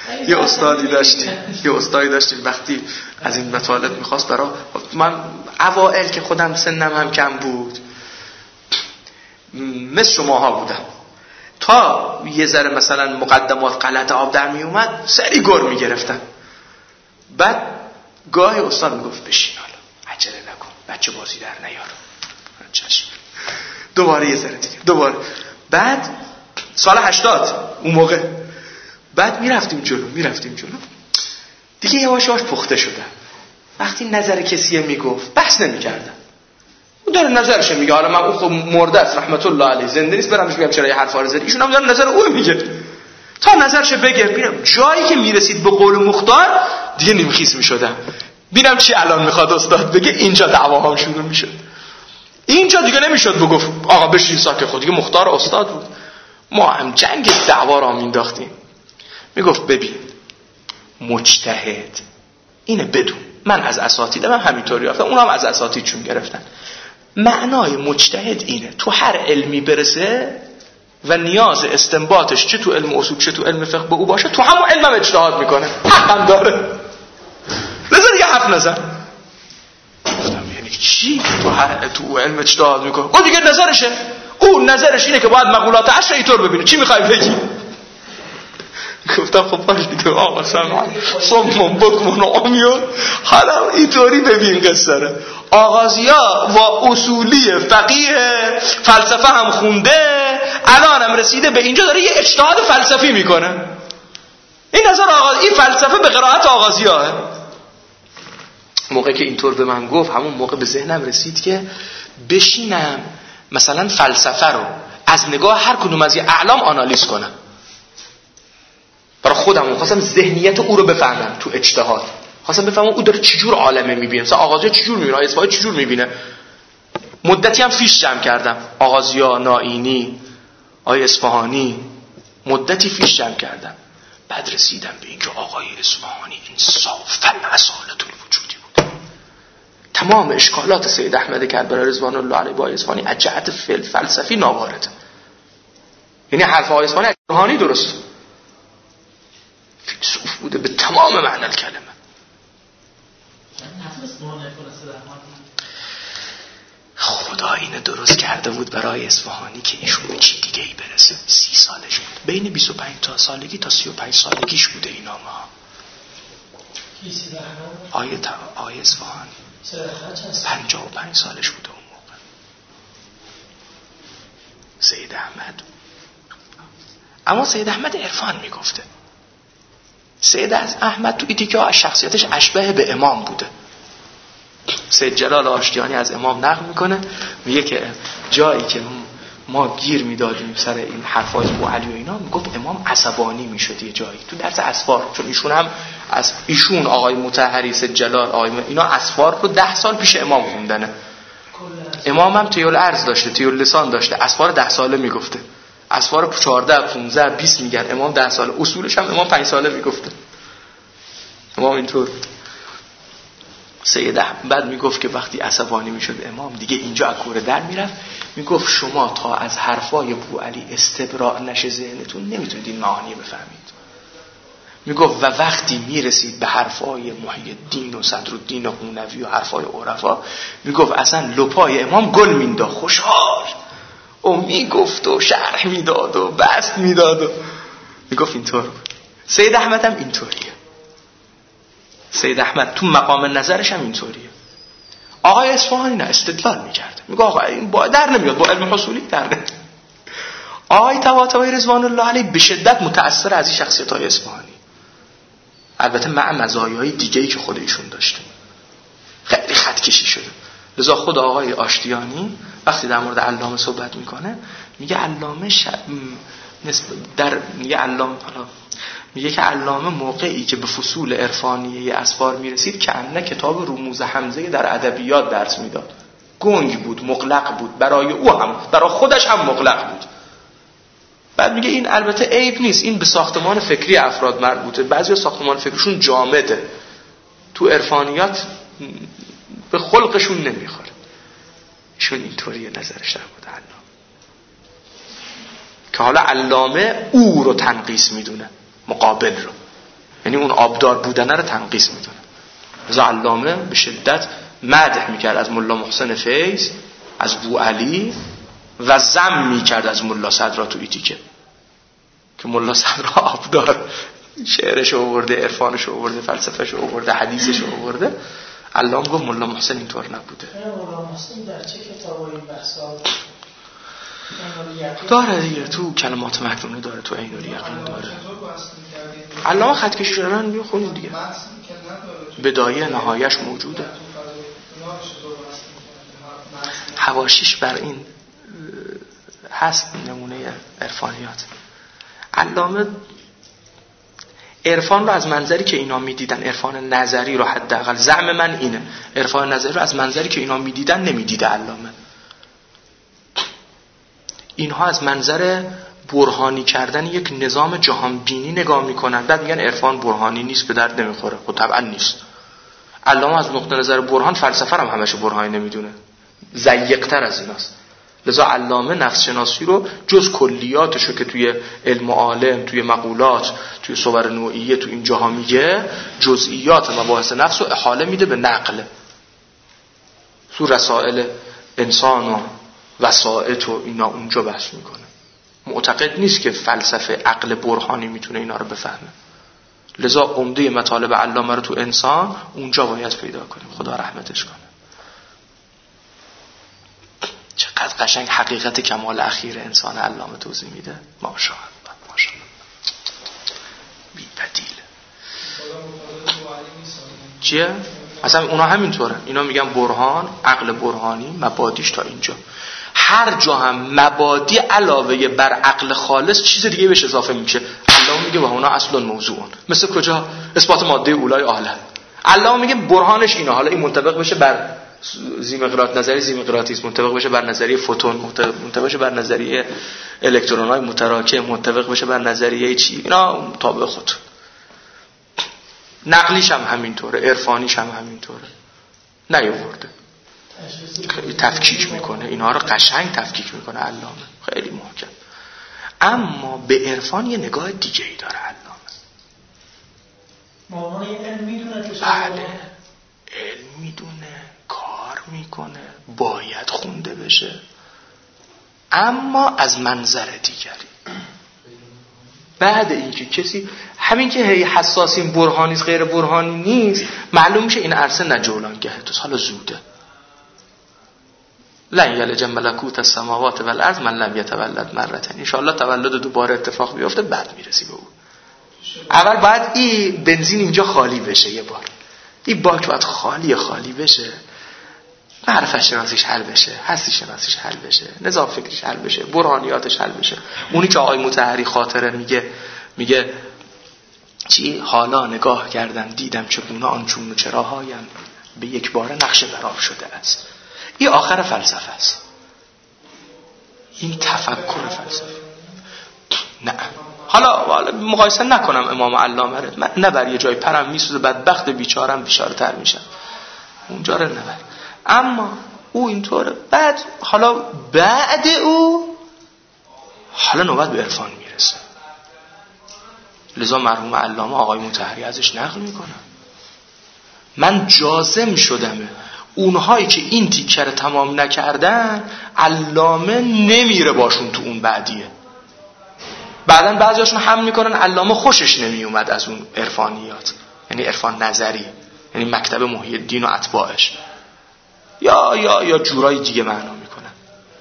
یه استادی داشتیم وقتی از این مطالب میخواست برای من اوائل که خودم سنم هم کم بود مثل شماها بودم، تا یه ذره مثلا مقدمات غلط آب در می اومد سری گر می گرفتم. بعد گاهی استاد میگفت بشین حالا عجله نکن بچه بازی در نیار، چشم. دوباره یه ذره دیگه دوباره. بعد سال 80 اون موقع بعد میرفتیم جلو دیگه یواش یواش پخته شدم. وقتی نظر کسی میگفت بحث نمیکردم، اون داره نظرش میگه. حالا من اون خب مرده است رحمت الله علیه، زنده نیست برامش بگم چرا یه حرفا رو زدی، ایشون هم داره نظر او میگه تا نظرش بگه. ببینم جایی که میرسید به قول مختار دیگه نیمخیز میشدم، ببینم چی الان میخواد استاد بگه. اینجا دعواها شروع میشد، اینجا دیگه نمیشد بگفت آقا بشین ساکت. خود دیگه مختار استاد بود، ما هم جنگ دعوا را مینداختیم. میگفت ببین مجتهد اینه بدون، من از اساتیدم هم همینطوری رفتم، اونم از اساتیدشون گرفتن. معنای مجتهد اینه تو هر علمی برسه و نیاز استنباطش چه تو علم اصول چه تو علم فقه به او باشه، تو همون علم اجتهاد میکنه، حقم داره. لذا دیگه حرف نزن. گفتم یعنی چی تو علم اجتهاد میکنه؟ اون دیگه نظرشه، اون نظرش اینه که باید مقولات 10 اینطور ببینه، چی میخوای بگی؟ گفتم خب باش دیگه آقا صمم بکمون عمیون، حالا اینطوری ببین قصه رو. آغازیا و اصولی فقیه فلسفه هم خونده، الان هم رسیده به اینجا داره یه اجتهاد فلسفی میکنه. این نظر این فلسفه به قرائت آغازیاه. موقعی که اینطور به من گفت همون موقع به ذهنم رسید که بشینم مثلا فلسفه رو از نگاه هر کدوم از یه اعلام آنالیز کنم. برای خودم خواستم ذهنیت او رو بفهمم تو اجتهاد، خواستم بفهمم او داره چجور عالمه میبینه، مثلا آغازی چجور میبینه، اصفهانی چجور میبینه. مدتی هم فیش جمع کردم، آغازیا، نائینی، آقای اصفهانی، مدتی فیش جمع کردم. بعد رسیدم به اینکه آقای اصفهانی انصافاً اصالت الوجودی بود. تمام اشکالات سید احمد کربلایی رضوان الله علیه با اصفهانی از جهت فلسفی ناوارده. یعنی حرف آقای اصفهانی درست، فیلسوف بوده به تمام معنی الکلمه. خدا اینو درست کرده بود برای اصفهانی که ایشون به چی دیگه ای برسه. 30 سالش بود، بین 25 تا سالگی تا 35 سالگیش بوده این نامه ها. آیه اصفهانی 55 سالش بوده اون موقع. سید احمد، اما سید احمد عرفان میگفته. سید احمد تو ایتیکا از شخصیتش اشبه به امام بوده. سید جلال آشتیانی از امام نقل میکنه، میگه که جایی که ما گیر میدادیم سر این حرفای ابو علی و اینا، میگفت امام عصبانی میشد یه جایی تو درس اسفار، چون ایشون هم از ایشون آقای مطهری سید جلال آقای اینا اسفار رو 10 سال پیش امام خوندنه. امام هم تیول ارز داشته، تیول لسان داشته، اسفار 10 ساله میگفته، اسفار 14 15 20 میگن، امام 10 ساله، اصولش هم امام 5 ساله میگفته. امام اینطور. سید احمد میگفت که وقتی عصبانی میشد امام دیگه اینجا اکوره در میرفت، میگفت شما تا از حرفای ابو علی استبراء نشه ذهنتون نمیتونید این معانی بفهمید. میگفت و وقتی میرسید به حرفای محی الدین و صدرالدین و حونوی و حرفای عرفا، میگفت اصلا لپای امام گل مینداخت، خوشحال و میگفت و شرح میداد و بست میداد و میگفت اینطور بود. سید احمد هم اینطوریه. سید احمد تو مقام نظرش هم اینطوریه. آقای اصفهانی نه، استدلال میکرد، میگه آقا این در نمیاد، با علم حصولی در نمیاد. آقای طباطبایی رضوان الله علیه به شدت متأثر از این شخصیت‌های اصفهانی، البته مع مزایای دیگه‌ای که خود ایشون داشته، خیلی خط کشی شده. لذا خود آقای آشتیانی وقتی در مورد علامه صحبت میکنه میگه علامه میگه که علامه موقعی که به فصول عرفانیه اسفار میرسید که انه کتاب رموز حمزه در ادبیات درس میداد. گنگ بود، مغلق بود، برای او هم برای خودش هم مغلق بود. بعد میگه این البته عیب نیست، این به ساختمان فکری افراد مربوطه، بعضی ساختمان فکرشون جامده، تو عرفانیات به خلقشون نمیخوره. ایشون اینطوریه نظرش در بود علامه، که حالا علامه او رو تنقیص میدونه، مقابل رو. یعنی اون آبدار بودن رو تنقیص میدونه. لذا علامه به شدت مدح میکرد از ملا محسن فیض، از بوعلی، و ذم میکرد از ملا صدرا تو ایتیکه که ملا صدرا آبدار شعرش آورده، عرفانش آورده، فلسفهش آورده، حدیثش آورده. علامه گفت ملا محسن اینطور نبوده. ملا محسن در چه کتابی این بحثا داره دیگه؟ تو کلمات مکنونه داره، تو عین الیقین داره. علامه خطکشی شدن میخونید دیگه، بدایه نهایش موجوده، حواشیش بر این هست نمونه عرفانیات. علامه عرفان رو از منظری که اینا میدیدن، عرفان نظری رو حداقل زعم من اینه، عرفان نظری رو از منظری که اینا میدیدن نمیدیده علامه. اینها از منظر برهانی کردن یک نظام جهان بینی نگاه میکنن، بعد میگن عرفان برهانی نیست، به درد نمیخوره. خب طبعا نیست. علامه از نقطه نظر برهان فلسفه هم همش برهانی نمیدونه، ضیق‌تر از ایناست. لذا علامه نفس شناسی رو جز کلیاتشو که توی علم عالم، توی مقولات، توی صور نوعیه، تو این جاها میگه، جزئیات مباحث نفس رو احاله میده به نقل. تو رسائل انسان و وسائط و اینا اونجا بحث میکنه. معتقد نیست که فلسفه عقل برهانی میتونه اینا رو بفهمه. لذا عمده مطالب علامه رو تو انسان اونجا باید پیدا کنیم. خدا رحمتش کنه. چقدر قشنگ حقیقت کمال اخیر انسان علامه توضیح میده. ماشاءالله ماشاءالله، بی بدیل. چیه؟ اصلا اونا همینطوره. اینا میگن برهان، عقل برهانی، مبادیش تا اینجا. هر جا هم مبادی علاوه بر عقل خالص چیز دیگه بهش اضافه میشه. علامه میگه و اونا اصلا موضوعون. مثل کجا؟ اثبات ماده اولای اعلی. علامه میگه برهانش اینا. حالا این منطبق بشه بر زیمقراط، نظریه زیمقراطیسم، منطبق بشه بر نظریه فوتون، منطبق بشه بر نظریه الکترون‌های متراکم، منطبق بشه بر نظریه چی، اینا تابع خود. نقلیش هم همینطوره، عرفانیش هم همینطوره. نیاورده. خیلی تفکیک میکنه اینا رو، قشنگ تفکیک میکنه علامه، خیلی محکم. اما به عرفان یه نگاه دیگه ای داره علامه. مامان این علم میدونه که بله، علم میدونه، کار میکنه، باید خونده بشه، اما از منظر دیگری. بعد اینکه کسی همین که هی حساسین برهانی است غیر برهانی نیست، معلوم میشه این عرصه نجولانگه تو، حالا زوده. لن یلج ملکوت السماوات والارض من لم یتولد مرتين. ان شاء الله تولد دوباره اتفاق بیفته، بعد میرسی به او. اول باید این بنزین اینجا خالی بشه، یه بار این باک باید خالی بشه، معرفت شناسیش حل بشه، هستی شناسیش حل بشه، نظام فکریش حل بشه، برهانیاتش حل بشه. اونی که آقای مطهری خاطره میگه چی؟ حالا نگاه کردم دیدم چگونه آن چون و چراهایم به یک بار نقشه برآب شده است. این آخر فلسفه است، این تفکر فلسفه. نه حالا مقایسه نکنم امام علامه رو، من نه بر یه جای پرم میسوزه، بدبخت بیچارم بیچاره‌تر میشم، اونجا رو نبر. اما او اینطوره. بعد حالا بعد او حالا نوبت به عرفان میرسه. لذا مرحوم علامه آقای مطهری ازش نقل میکنه، من جازم شدمه اونهایی که این تیکه رو تمام نکردن علامه نمیره باشون تو اون بعدیه. بعدن بعضیاشون هم میکنن علامه خوشش نمیومد از اون عرفانیات، یعنی عرفان نظری، یعنی مکتب محی الدین و اتباعش، یا جورای دیگه معنا میکنن.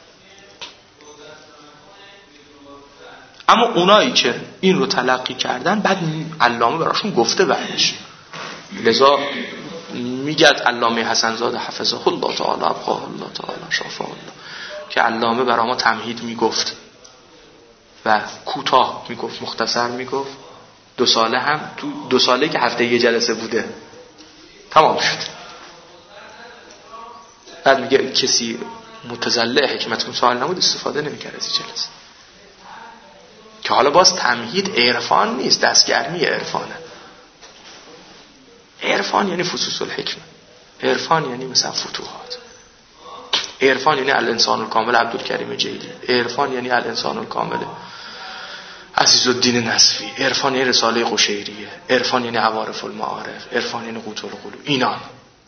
اما اونایی که این رو تلقی کردن بعد علامه براشون گفته بعدش. لذا میگد علامه حسن زاده حفظه الله تعالی ابقاه الله تعالی شافاه الله که علامه برای ما تمهید میگفت و کوتاه میگفت، مختصر میگفت. 2 ساله هم تو 2 ساله که هفته یه جلسه بوده تمام شد. بعد میگه کسی متزلع حکمتون سوال نبود استفاده نمیکرد از این جلسه. که حالا باز تمهید عرفان نیست، دستگرمی عرفانه. عرفان یعنی فصوص الحکمه، عرفان یعنی مثلا فتوحات، عرفان یعنی الانسان الکامل عبدالکریم جیلی، عرفان یعنی الانسان الکامل عزیزالدین نصفی، عرفان یعنی رساله قشیریه، عرفان یعنی عوارف المعارف، عرفان یعنی قوت القلوب. اینان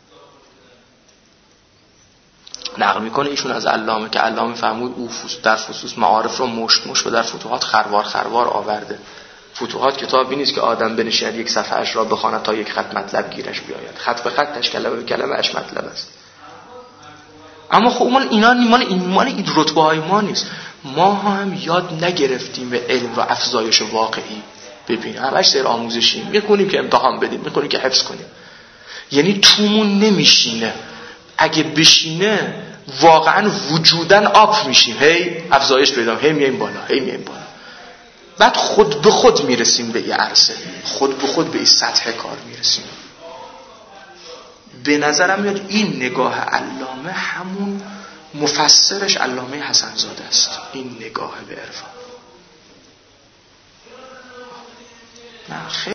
نقل میکنه ایشون از علامه که علامه فرمود او در فصوص معارف رو مشت و در فتوحات خروار آورده. فتوحات کتابی نیست که آدم بنشیند یک صفحه اش را بخواند تا یک خط مطلب گیرش بیاید. خط به خطش، کلمه به کلمه اش مطلب است. اما خب مال این رتبه های ما نیست. ما هم یاد نگرفتیم به علم و افزایش واقعی. ببین همش سر آموزشیم، میخونیم که امتحان بدیم، میخونیم که حفظ کنیم. یعنی تومون نمیشینه. اگه بشینه واقعا وجودن آپ میشیم، هی افزایش پیدا، هی میایم بالا. بعد خود به خود میرسیم به یه عرصه، خود به خود به این سطح کار میرسیم. به نظرم میاد این نگاه علامه همون مفسرش علامه حسن زاده است. این نگاه به عرفان.